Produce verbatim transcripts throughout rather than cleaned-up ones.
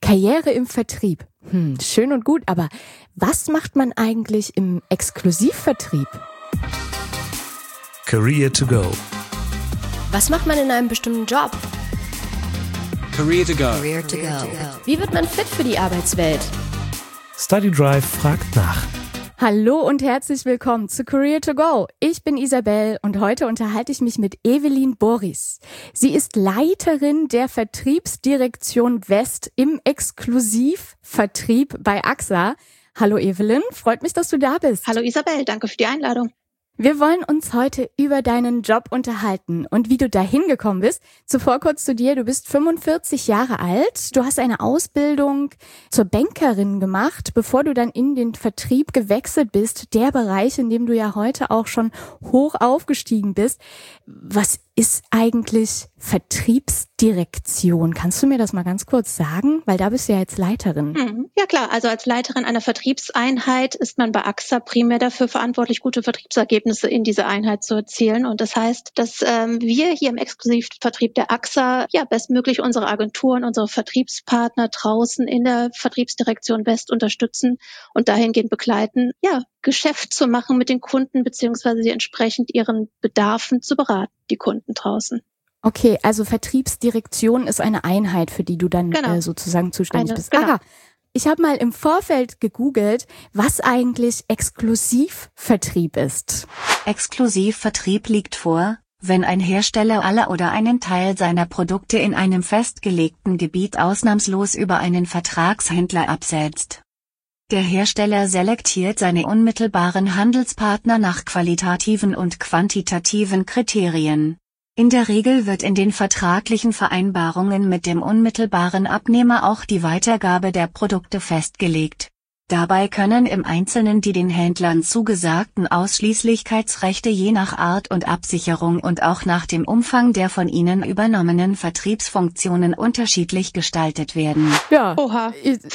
Karriere im Vertrieb. Hm, schön und gut, aber was macht man eigentlich im Exklusivvertrieb? Career to go. Was macht man in einem bestimmten Job? Career to go. Career to go. Wie wird man fit für die Arbeitswelt? Study Drive fragt nach. Hallo und herzlich willkommen zu Career to go. Ich bin Isabel und heute unterhalte ich mich mit Evelyn Boris. Sie ist Leiterin der Vertriebsdirektion West im Exklusivvertrieb bei A X A. Hallo Evelyn, freut mich, dass du da bist. Hallo Isabel, danke für die Einladung. Wir wollen uns heute über deinen Job unterhalten und wie du dahin gekommen bist. Zuvor kurz zu dir, du bist fünfundvierzig Jahre alt, du hast eine Ausbildung zur Bankerin gemacht, bevor du dann in den Vertrieb gewechselt bist, der Bereich, in dem du ja heute auch schon hoch aufgestiegen bist. Was ist eigentlich Vertriebsdirektion? Kannst du mir das mal ganz kurz sagen? Weil da bist du ja jetzt Leiterin. Ja klar, also als Leiterin einer Vertriebseinheit ist man bei A X A primär dafür verantwortlich, gute Vertriebsergebnisse in dieser Einheit zu erzielen. Und das heißt, dass ähm, wir hier im Exklusivvertrieb der A X A ja bestmöglich unsere Agenturen, unsere Vertriebspartner draußen in der Vertriebsdirektion West unterstützen und dahingehend begleiten, ja, Geschäft zu machen mit den Kunden beziehungsweise sie entsprechend ihren Bedarfen zu beraten, die Kunden draußen. Okay, also Vertriebsdirektion ist eine Einheit, für die du dann genau. äh, sozusagen zuständig eine, bist. Genau. Aha. Ich habe mal im Vorfeld gegoogelt, was eigentlich Exklusivvertrieb ist. Exklusivvertrieb liegt vor, wenn ein Hersteller alle oder einen Teil seiner Produkte in einem festgelegten Gebiet ausnahmslos über einen Vertragshändler absetzt. Der Hersteller selektiert seine unmittelbaren Handelspartner nach qualitativen und quantitativen Kriterien. In der Regel wird in den vertraglichen Vereinbarungen mit dem unmittelbaren Abnehmer auch die Weitergabe der Produkte festgelegt. Dabei können im Einzelnen die den Händlern zugesagten Ausschließlichkeitsrechte je nach Art und Absicherung und auch nach dem Umfang der von ihnen übernommenen Vertriebsfunktionen unterschiedlich gestaltet werden. Ja, Oha.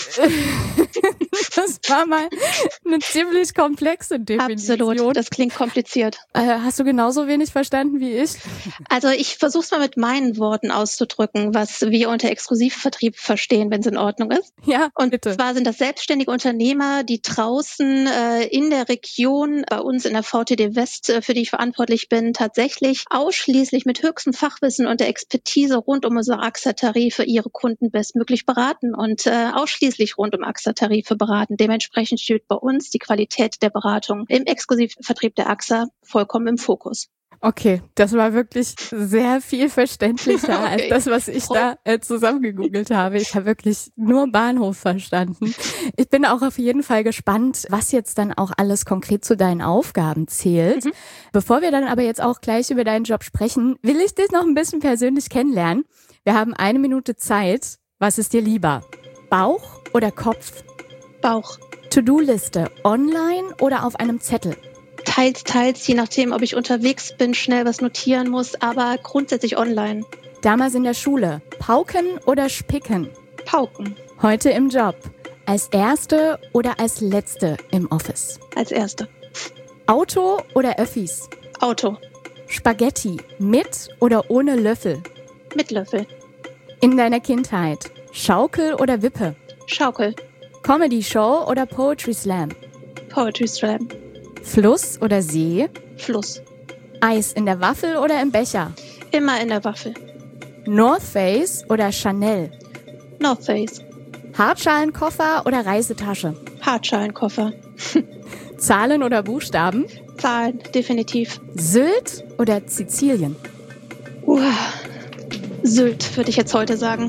Das war mal eine ziemlich komplexe Definition. Absolut, das klingt kompliziert. Äh, hast du genauso wenig verstanden wie ich? Also ich versuche es mal mit meinen Worten auszudrücken, was wir unter Exklusivvertrieb verstehen, wenn es in Ordnung ist. Ja, Und bitte. zwar sind das selbstständige Unternehmer, die draußen äh, in der Region, bei uns in der V T D West, äh, für die ich verantwortlich bin, tatsächlich ausschließlich mit höchstem Fachwissen und der Expertise rund um unsere A X A-Tarife ihre Kunden bestmöglich beraten und äh, ausschließlich rund um A X A-Tarife beraten. Dementsprechend steht bei uns die Qualität der Beratung im Exklusivvertrieb der A X A vollkommen im Fokus. Okay, das war wirklich sehr viel verständlicher okay. als das, was ich da äh, zusammengegoogelt habe. Ich habe wirklich nur Bahnhof verstanden. Ich bin auch auf jeden Fall gespannt, was jetzt dann auch alles konkret zu deinen Aufgaben zählt. Mhm. Bevor wir dann aber jetzt auch gleich über deinen Job sprechen, will ich dich noch ein bisschen persönlich kennenlernen. Wir haben eine Minute Zeit. Was ist dir lieber? Bauch oder Kopf? Bauch. To-Do-Liste online oder auf einem Zettel? Teils, teils, je nachdem, ob ich unterwegs bin, schnell was notieren muss, aber grundsätzlich online. Damals in der Schule, Pauken oder Spicken? Pauken. Heute im Job, als Erste oder als Letzte im Office? Als Erste. Auto oder Öffis? Auto. Spaghetti, mit oder ohne Löffel? Mit Löffel. In deiner Kindheit, Schaukel oder Wippe? Schaukel. Comedy-Show oder Poetry Slam? Poetry Slam. Fluss oder See? Fluss. Eis in der Waffel oder im Becher? Immer in der Waffel. North Face oder Chanel? North Face. Hartschalenkoffer oder Reisetasche? Hartschalenkoffer. Zahlen oder Buchstaben? Zahlen, definitiv. Sylt oder Sizilien? Uh, Sylt, würde ich jetzt heute sagen.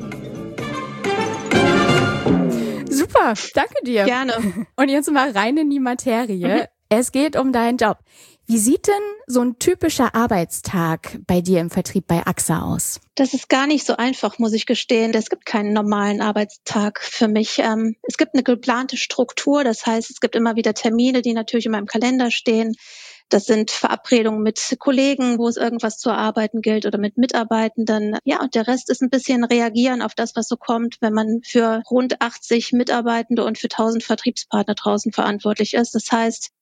Super, danke dir. Gerne. Und jetzt mal rein in die Materie. Mhm. Es geht um deinen Job. Wie sieht denn so ein typischer Arbeitstag bei dir im Vertrieb bei A X A aus? Das ist gar nicht so einfach, muss ich gestehen. Es gibt keinen normalen Arbeitstag für mich. Es gibt eine geplante Struktur. Das heißt, es gibt immer wieder Termine, die natürlich in meinem Kalender stehen. Das sind Verabredungen mit Kollegen, wo es irgendwas zu erarbeiten gilt oder mit Mitarbeitenden. Ja, und der Rest ist ein bisschen reagieren auf das, was so kommt, wenn man für rund achtzig Mitarbeitende und für tausend Vertriebspartner draußen verantwortlich ist. Das heißt,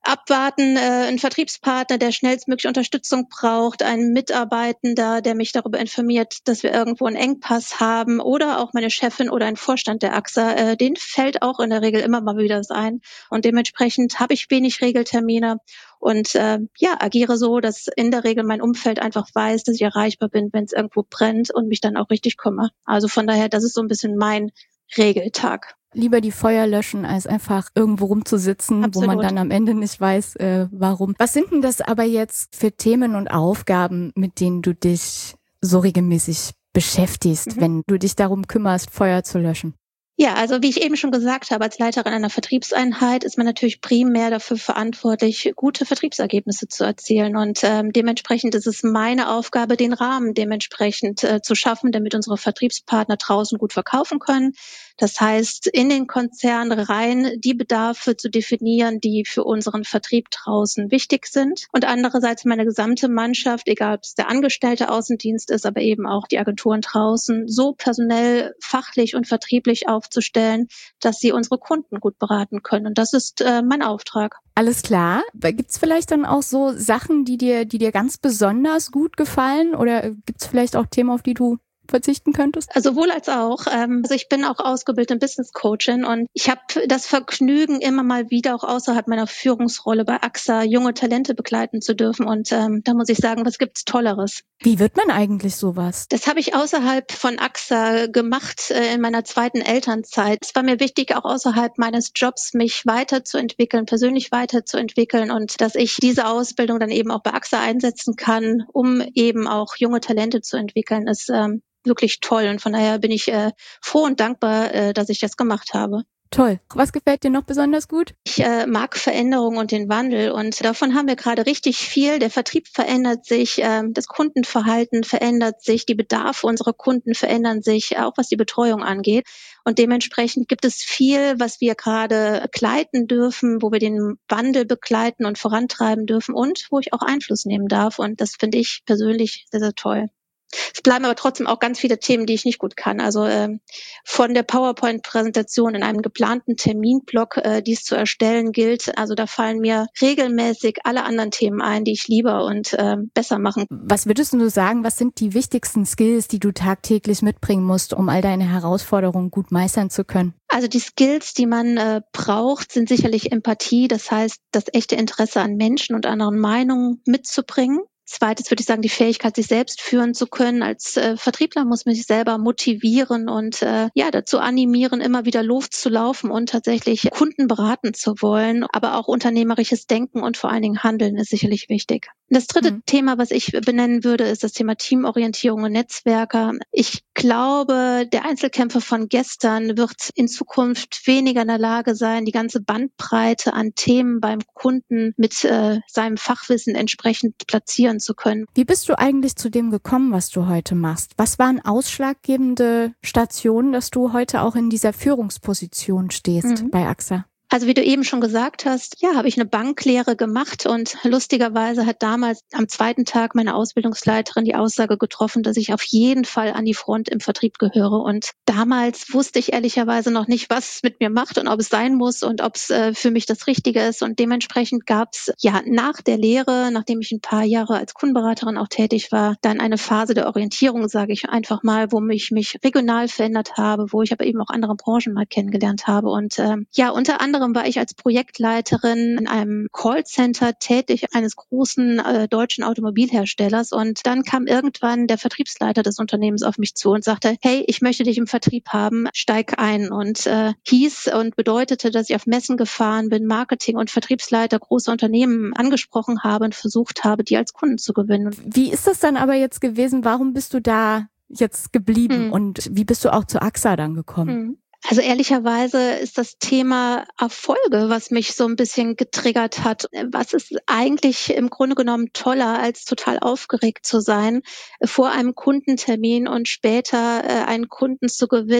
abwarten, äh, ein Vertriebspartner, der schnellstmöglich Unterstützung braucht, ein Mitarbeitender, der mich darüber informiert, dass wir irgendwo einen Engpass haben, oder auch meine Chefin oder ein Vorstand der A X A, äh, denen fällt auch in der Regel immer mal wieder was ein. Und dementsprechend habe ich wenig Regeltermine und äh, ja, agiere so, dass in der Regel mein Umfeld einfach weiß, dass ich erreichbar bin, wenn es irgendwo brennt, und mich dann auch richtig kümmere. Also von daher, das ist so ein bisschen mein Regeltag. Lieber die Feuer löschen, als einfach irgendwo rumzusitzen, Absolut. Wo man dann am Ende nicht weiß, äh, warum. Was sind denn das aber jetzt für Themen und Aufgaben, mit denen du dich so regelmäßig beschäftigst, mhm. wenn du dich darum kümmerst, Feuer zu löschen? Ja, also wie ich eben schon gesagt habe, als Leiterin einer Vertriebseinheit ist man natürlich primär dafür verantwortlich, gute Vertriebsergebnisse zu erzielen. Und ähm, dementsprechend ist es meine Aufgabe, den Rahmen dementsprechend äh, zu schaffen, damit unsere Vertriebspartner draußen gut verkaufen können. Das heißt, in den Konzern rein die Bedarfe zu definieren, die für unseren Vertrieb draußen wichtig sind. Und andererseits meine gesamte Mannschaft, egal ob es der angestellte Außendienst ist, aber eben auch die Agenturen draußen, so personell, fachlich und vertrieblich aufzustellen, dass sie unsere Kunden gut beraten können. Und das ist äh, mein Auftrag. Alles klar. Gibt's vielleicht dann auch so Sachen, die dir, die dir ganz besonders gut gefallen? Oder gibt's vielleicht auch Themen, auf die du verzichten könntest? Also sowohl als auch. Also ich bin auch ausgebildete Business Coachin und ich habe das Vergnügen, immer mal wieder auch außerhalb meiner Führungsrolle bei A X A junge Talente begleiten zu dürfen. Und ähm, da muss ich sagen, was gibt's Tolleres? Wie wird man eigentlich sowas? Das habe ich außerhalb von A X A gemacht äh, in meiner zweiten Elternzeit. Es war mir wichtig, auch außerhalb meines Jobs mich weiterzuentwickeln, persönlich weiterzuentwickeln, und dass ich diese Ausbildung dann eben auch bei A X A einsetzen kann, um eben auch junge Talente zu entwickeln, ist ähm, wirklich toll. Und von daher bin ich äh, froh und dankbar, äh, dass ich das gemacht habe. Toll. Was gefällt dir noch besonders gut? Ich äh, mag Veränderung und den Wandel, und davon haben wir gerade richtig viel. Der Vertrieb verändert sich, äh, das Kundenverhalten verändert sich, die Bedarfe unserer Kunden verändern sich, auch was die Betreuung angeht. Und dementsprechend gibt es viel, was wir gerade begleiten dürfen, wo wir den Wandel begleiten und vorantreiben dürfen und wo ich auch Einfluss nehmen darf. Und das finde ich persönlich sehr, sehr toll. Es bleiben aber trotzdem auch ganz viele Themen, die ich nicht gut kann. Also äh, von der PowerPoint-Präsentation in einem geplanten Terminblock, äh, dies zu erstellen gilt. Also da fallen mir regelmäßig alle anderen Themen ein, die ich lieber und äh, besser machen. Was würdest du sagen, was sind die wichtigsten Skills, die du tagtäglich mitbringen musst, um all deine Herausforderungen gut meistern zu können? Also die Skills, die man äh, braucht, sind sicherlich Empathie. Das heißt, das echte Interesse an Menschen und anderen Meinungen mitzubringen. Zweites würde ich sagen, die Fähigkeit, sich selbst führen zu können. Als äh, Vertriebler muss man sich selber motivieren und äh, ja dazu animieren, immer wieder loszulaufen und tatsächlich Kunden beraten zu wollen. Aber auch unternehmerisches Denken und vor allen Dingen Handeln ist sicherlich wichtig. Das dritte mhm. Thema, was ich benennen würde, ist das Thema Teamorientierung und Netzwerke. Ich glaube, der Einzelkämpfer von gestern wird in Zukunft weniger in der Lage sein, die ganze Bandbreite an Themen beim Kunden mit äh, seinem Fachwissen entsprechend platzieren zu können. Wie bist du eigentlich zu dem gekommen, was du heute machst? Was waren ausschlaggebende Stationen, dass du heute auch in dieser Führungsposition stehst mhm. bei A X A? Also wie du eben schon gesagt hast, ja, habe ich eine Banklehre gemacht, und lustigerweise hat damals am zweiten Tag meine Ausbildungsleiterin die Aussage getroffen, dass ich auf jeden Fall an die Front im Vertrieb gehöre. Und damals wusste ich ehrlicherweise noch nicht, was es mit mir macht und ob es sein muss und ob es äh, für mich das Richtige ist. Und dementsprechend gab es ja nach der Lehre, nachdem ich ein paar Jahre als Kundenberaterin auch tätig war, dann eine Phase der Orientierung, sage ich einfach mal, wo ich mich regional verändert habe, wo ich aber eben auch andere Branchen mal kennengelernt habe. Und äh, ja, unter anderem war ich als Projektleiterin in einem Callcenter tätig, eines großen äh, deutschen Automobilherstellers. Und dann kam irgendwann der Vertriebsleiter des Unternehmens auf mich zu und sagte, hey, ich möchte dich im Vertrieb haben, steig ein. Und äh, hieß und bedeutete, dass ich auf Messen gefahren bin, Marketing- und Vertriebsleiter großer Unternehmen angesprochen habe und versucht habe, die als Kunden zu gewinnen. Wie ist das dann aber jetzt gewesen? Warum bist du da jetzt geblieben? Hm. Und wie bist du auch zu A X A dann gekommen? Hm. Also ehrlicherweise ist das Thema Erfolge, was mich so ein bisschen getriggert hat. Was ist eigentlich im Grunde genommen toller, als total aufgeregt zu sein vor einem Kundentermin und später äh, einen Kunden zu gewinnen,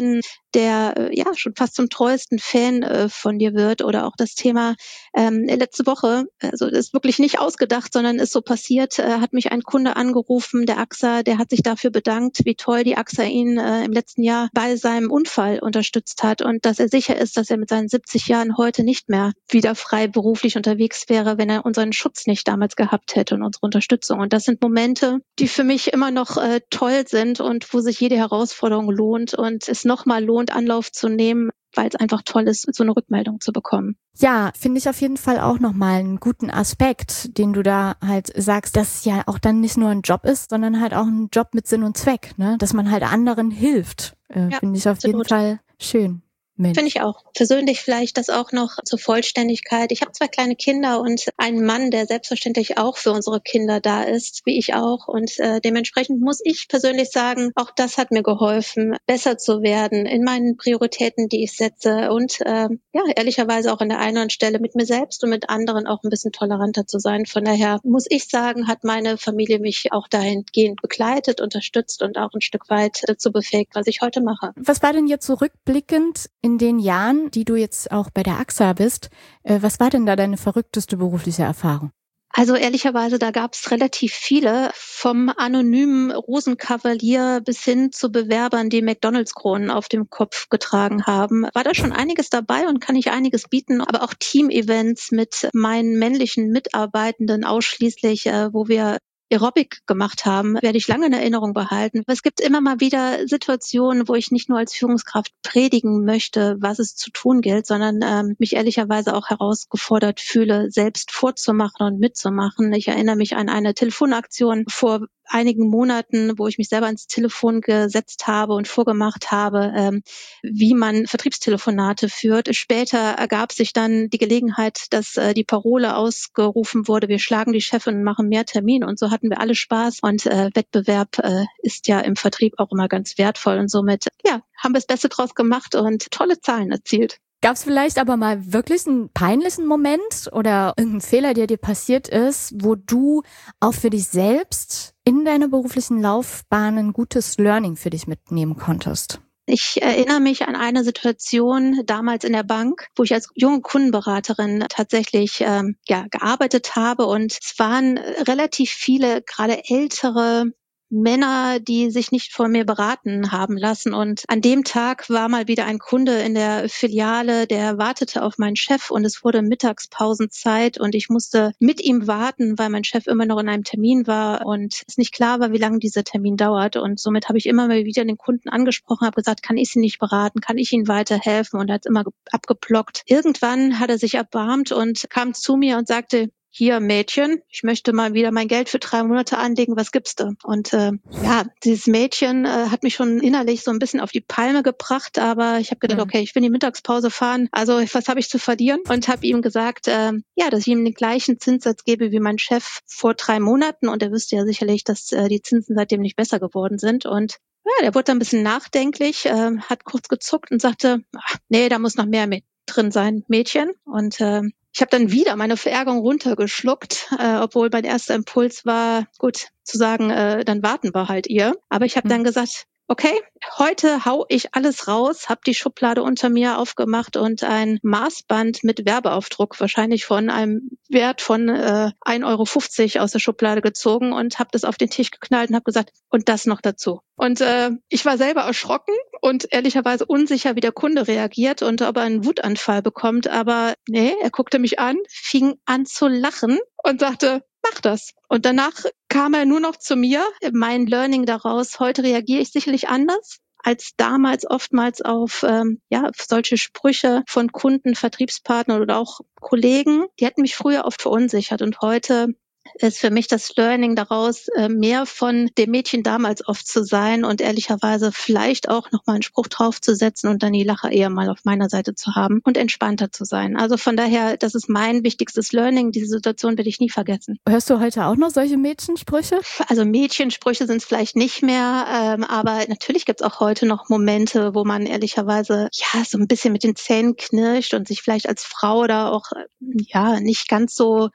der äh, ja schon fast zum treuesten Fan äh, von dir wird. Oder auch das Thema ähm, letzte Woche, also das ist wirklich nicht ausgedacht, sondern ist so passiert, äh, hat mich ein Kunde angerufen, der A X A, der hat sich dafür bedankt, wie toll die A X A ihn äh, im letzten Jahr bei seinem Unfall unterstützt hat und dass er sicher ist, dass er mit seinen siebzig Jahren heute nicht mehr wieder frei beruflich unterwegs wäre, wenn er unseren Schutz nicht damals gehabt hätte und unsere Unterstützung. Und das sind Momente, die für mich immer noch äh, toll sind und wo sich jede Herausforderung lohnt und es nochmal lohnt, Anlauf zu nehmen, weil es einfach toll ist, so eine Rückmeldung zu bekommen. Ja, finde ich auf jeden Fall auch nochmal einen guten Aspekt, den du da halt sagst, dass es ja auch dann nicht nur ein Job ist, sondern halt auch ein Job mit Sinn und Zweck, ne? Dass man halt anderen hilft. Äh, ja, finde ich auf absolut. jeden Fall schön. Mensch. Finde ich auch. Persönlich vielleicht das auch noch zur Vollständigkeit. Ich habe zwei kleine Kinder und einen Mann, der selbstverständlich auch für unsere Kinder da ist, wie ich auch. Und äh, dementsprechend muss ich persönlich sagen, auch das hat mir geholfen, besser zu werden in meinen Prioritäten, die ich setze. Und äh, ja, ehrlicherweise auch an der einen oder anderen Stelle mit mir selbst und mit anderen auch ein bisschen toleranter zu sein. Von daher muss ich sagen, hat meine Familie mich auch dahingehend begleitet, unterstützt und auch ein Stück weit dazu befähigt, was ich heute mache. Was war denn jetzt so rückblickend in den Jahren, die du jetzt auch bei der A X A bist, äh, was war denn da deine verrückteste berufliche Erfahrung? Also ehrlicherweise, da gab es relativ viele, vom anonymen Rosenkavalier bis hin zu Bewerbern, die McDonalds-Kronen auf dem Kopf getragen haben. War da schon einiges dabei und kann ich einiges bieten, aber auch Team-Events mit meinen männlichen Mitarbeitenden ausschließlich, äh, wo wir Aerobic gemacht haben, werde ich lange in Erinnerung behalten. Aber es gibt immer mal wieder Situationen, wo ich nicht nur als Führungskraft predigen möchte, was es zu tun gilt, sondern ähm, mich ehrlicherweise auch herausgefordert fühle, selbst vorzumachen und mitzumachen. Ich erinnere mich an eine Telefonaktion vor einigen Monaten, wo ich mich selber ans Telefon gesetzt habe und vorgemacht habe, ähm, wie man Vertriebstelefonate führt. Später ergab sich dann die Gelegenheit, dass äh, die Parole ausgerufen wurde, wir schlagen die Chefin und machen mehr Termine. Und so hatten wir alle Spaß. Und äh, Wettbewerb äh, ist ja im Vertrieb auch immer ganz wertvoll. Und somit ja, haben wir das Beste draus gemacht und tolle Zahlen erzielt. Gab es vielleicht aber mal wirklich einen peinlichen Moment oder irgendeinen Fehler, der dir passiert ist, wo du auch für dich selbst in deiner beruflichen Laufbahn ein gutes Learning für dich mitnehmen konntest? Ich erinnere mich an eine Situation damals in der Bank, wo ich als junge Kundenberaterin tatsächlich ähm, ja gearbeitet habe. Und es waren relativ viele, gerade ältere Männer, die sich nicht von mir beraten haben lassen. Und an dem Tag war mal wieder ein Kunde in der Filiale, der wartete auf meinen Chef und es wurde Mittagspausenzeit und ich musste mit ihm warten, weil mein Chef immer noch in einem Termin war und es nicht klar war, wie lange dieser Termin dauert. Und somit habe ich immer mal wieder den Kunden angesprochen, habe gesagt, kann ich Sie nicht beraten, kann ich Ihnen weiterhelfen? Und er hat immer abgeblockt. Irgendwann hat er sich erbarmt und kam zu mir und sagte, hier Mädchen, ich möchte mal wieder mein Geld für drei Monate anlegen, was gibst du? Und äh, ja, dieses Mädchen äh, hat mich schon innerlich so ein bisschen auf die Palme gebracht, aber ich habe gedacht, mhm. okay, ich will in die Mittagspause fahren, also was habe ich zu verlieren? Und habe ihm gesagt, äh, ja, dass ich ihm den gleichen Zinssatz gebe wie mein Chef vor drei Monaten und er wüsste ja sicherlich, dass äh, die Zinsen seitdem nicht besser geworden sind und ja, der wurde dann ein bisschen nachdenklich, äh, hat kurz gezuckt und sagte, ach, nee, da muss noch mehr mit drin sein, Mädchen. Und äh, ich habe dann wieder meine Verärgerung runtergeschluckt, äh, obwohl mein erster Impuls war, gut, zu sagen, äh, dann warten wir halt ihr. Aber ich habe mhm. dann gesagt, okay, heute hau ich alles raus, habe die Schublade unter mir aufgemacht und ein Maßband mit Werbeaufdruck, wahrscheinlich von einem Wert von äh, ein Euro fünfzig aus der Schublade gezogen und habe das auf den Tisch geknallt und habe gesagt, und das noch dazu. Und äh, ich war selber erschrocken und ehrlicherweise unsicher, wie der Kunde reagiert und ob er einen Wutanfall bekommt. Aber nee, er guckte mich an, fing an zu lachen und sagte, mach das. Und danach kam er nur noch zu mir. Mein Learning daraus, heute reagiere ich sicherlich anders als damals oftmals auf ähm, ja solche Sprüche von Kunden, Vertriebspartnern oder auch Kollegen. Die hätten mich früher oft verunsichert und heute ist für mich das Learning daraus, mehr von dem Mädchen damals oft zu sein und ehrlicherweise vielleicht auch nochmal einen Spruch draufzusetzen und dann die Lacher eher mal auf meiner Seite zu haben und entspannter zu sein. Also von daher, das ist mein wichtigstes Learning. Diese Situation werde ich nie vergessen. Hörst du heute auch noch solche Mädchensprüche? Also Mädchensprüche sind es vielleicht nicht mehr, ähm, aber natürlich gibt es auch heute noch Momente, wo man ehrlicherweise ja so ein bisschen mit den Zähnen knirscht und sich vielleicht als Frau da auch ja nicht ganz so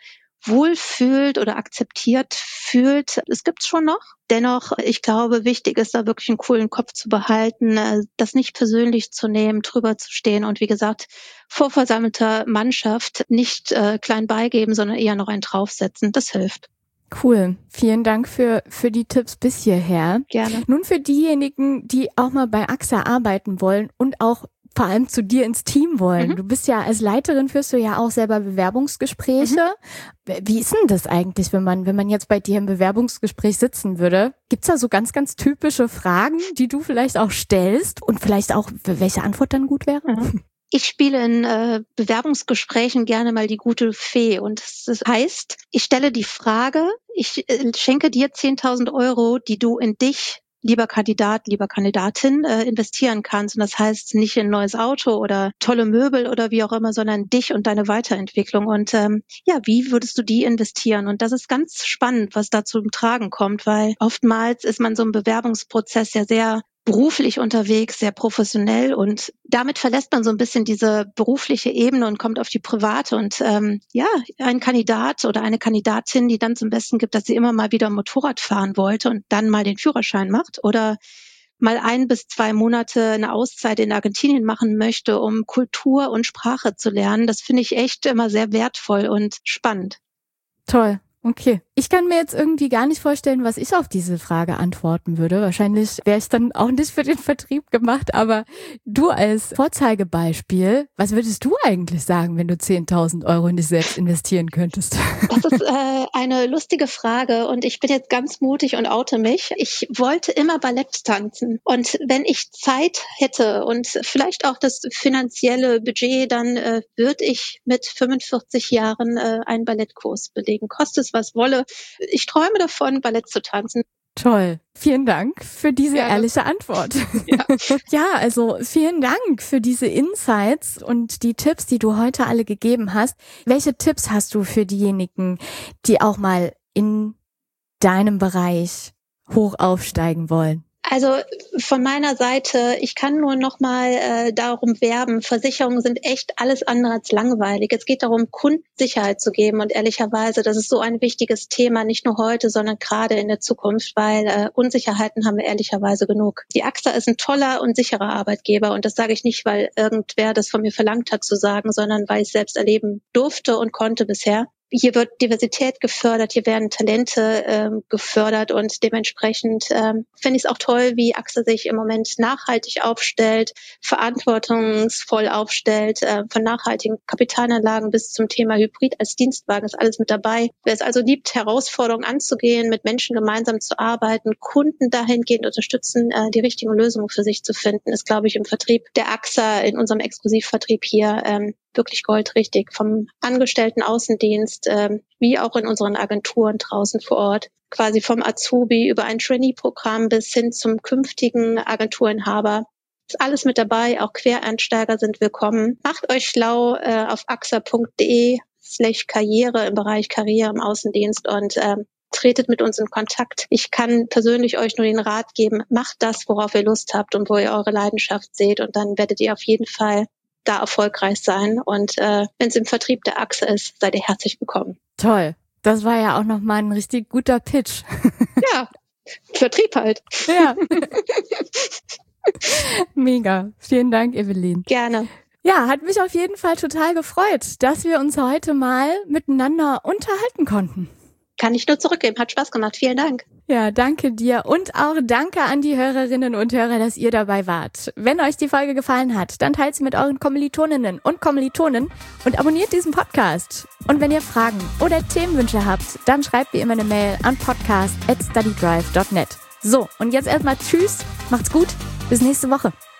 wohlfühlt oder akzeptiert fühlt. Es gibt's schon noch. Dennoch, ich glaube, wichtig ist da wirklich einen coolen Kopf zu behalten, das nicht persönlich zu nehmen, drüber zu stehen und wie gesagt, vor versammelter Mannschaft nicht äh, klein beigeben, sondern eher noch einen draufsetzen. Das hilft. Cool. Vielen Dank für, für die Tipps bis hierher. Gerne. Nun für diejenigen, die auch mal bei A X A arbeiten wollen und auch vor allem zu dir ins Team wollen. Mhm. Du bist ja als Leiterin, führst du ja auch selber Bewerbungsgespräche. Mhm. Wie ist denn das eigentlich, wenn man, wenn man jetzt bei dir im Bewerbungsgespräch sitzen würde? Gibt's da so ganz, ganz typische Fragen, die du vielleicht auch stellst und vielleicht auch, welche Antwort dann gut wäre? Mhm. Ich spiele in äh, Bewerbungsgesprächen gerne mal die gute Fee und das heißt, ich stelle die Frage, ich äh, schenke dir zehntausend Euro, die du in dich, lieber Kandidat, lieber Kandidatin, äh, investieren kannst. Und das heißt nicht in ein neues Auto oder tolle Möbel oder wie auch immer, sondern dich und deine Weiterentwicklung. Und ähm, ja, wie würdest du die investieren? Und das ist ganz spannend, was da zum Tragen kommt, weil oftmals ist man so im Bewerbungsprozess ja sehr beruflich unterwegs, sehr professionell und damit verlässt man so ein bisschen diese berufliche Ebene und kommt auf die private und ähm, ja, ein Kandidat oder eine Kandidatin, die dann zum Besten gibt, dass sie immer mal wieder Motorrad fahren wollte und dann mal den Führerschein macht oder mal ein bis zwei Monate eine Auszeit in Argentinien machen möchte, um Kultur und Sprache zu lernen. Das finde ich echt immer sehr wertvoll und spannend. Toll. Okay. Ich kann mir jetzt irgendwie gar nicht vorstellen, was ich auf diese Frage antworten würde. Wahrscheinlich wäre ich dann auch nicht für den Vertrieb gemacht, aber du als Vorzeigebeispiel, was würdest du eigentlich sagen, wenn du zehntausend Euro in dich selbst investieren könntest? Das ist äh, eine lustige Frage und ich bin jetzt ganz mutig und oute mich. Ich wollte immer Ballett tanzen und wenn ich Zeit hätte und vielleicht auch das finanzielle Budget, dann äh, würde ich mit fünfundvierzig Jahren äh, einen Ballettkurs belegen. Kostet es was wolle. Ich träume davon, Ballett zu tanzen. Toll. Vielen Dank für diese ja. ehrliche Antwort. Ja. ja, also vielen Dank für diese Insights und die Tipps, die du heute alle gegeben hast. Welche Tipps hast du für diejenigen, die auch mal in deinem Bereich hoch aufsteigen wollen? Also von meiner Seite, ich kann nur noch mal äh, darum werben, Versicherungen sind echt alles andere als langweilig. Es geht darum, Kundensicherheit zu geben und ehrlicherweise, das ist so ein wichtiges Thema, nicht nur heute, sondern gerade in der Zukunft, weil äh, Unsicherheiten haben wir ehrlicherweise genug. Die A X A ist ein toller und sicherer Arbeitgeber und das sage ich nicht, weil irgendwer das von mir verlangt hat zu sagen, sondern weil ich es selbst erleben durfte und konnte bisher. Hier wird Diversität gefördert, hier werden Talente ähm, gefördert und dementsprechend ähm, finde ich es auch toll, wie A X A sich im Moment nachhaltig aufstellt, verantwortungsvoll aufstellt, äh, von nachhaltigen Kapitalanlagen bis zum Thema Hybrid als Dienstwagen ist alles mit dabei. Wer es also liebt, Herausforderungen anzugehen, mit Menschen gemeinsam zu arbeiten, Kunden dahingehend unterstützen, äh, die richtigen Lösungen für sich zu finden, ist, glaube ich, im Vertrieb der A X A, in unserem Exklusivvertrieb hier ähm, wirklich goldrichtig, vom Angestellten Außendienst, ähm, wie auch in unseren Agenturen draußen vor Ort, quasi vom Azubi über ein Trainee-Programm bis hin zum künftigen Agenturinhaber. Ist alles mit dabei, auch Quereinsteiger sind willkommen. Macht euch schlau äh, auf axa punkt de slash karriere im Bereich Karriere im Außendienst und ähm, tretet mit uns in Kontakt. Ich kann persönlich euch nur den Rat geben, macht das, worauf ihr Lust habt und wo ihr eure Leidenschaft seht und dann werdet ihr auf jeden Fall da erfolgreich sein. Und äh, wenn es im Vertrieb der A X A ist, seid ihr herzlich willkommen. Toll. Das war ja auch nochmal ein richtig guter Pitch. Ja, Vertrieb halt. Ja. Mega. Vielen Dank, Evelyn. Gerne. Ja, hat mich auf jeden Fall total gefreut, dass wir uns heute mal miteinander unterhalten konnten. Kann ich nur zurückgeben. Hat Spaß gemacht. Vielen Dank. Ja, danke dir und auch danke an die Hörerinnen und Hörer, dass ihr dabei wart. Wenn euch die Folge gefallen hat, dann teilt sie mit euren Kommilitoninnen und Kommilitonen und abonniert diesen Podcast. Und wenn ihr Fragen oder Themenwünsche habt, dann schreibt wie immer eine Mail an podcast at studydrive dot net. So, und jetzt erstmal tschüss, macht's gut, bis nächste Woche.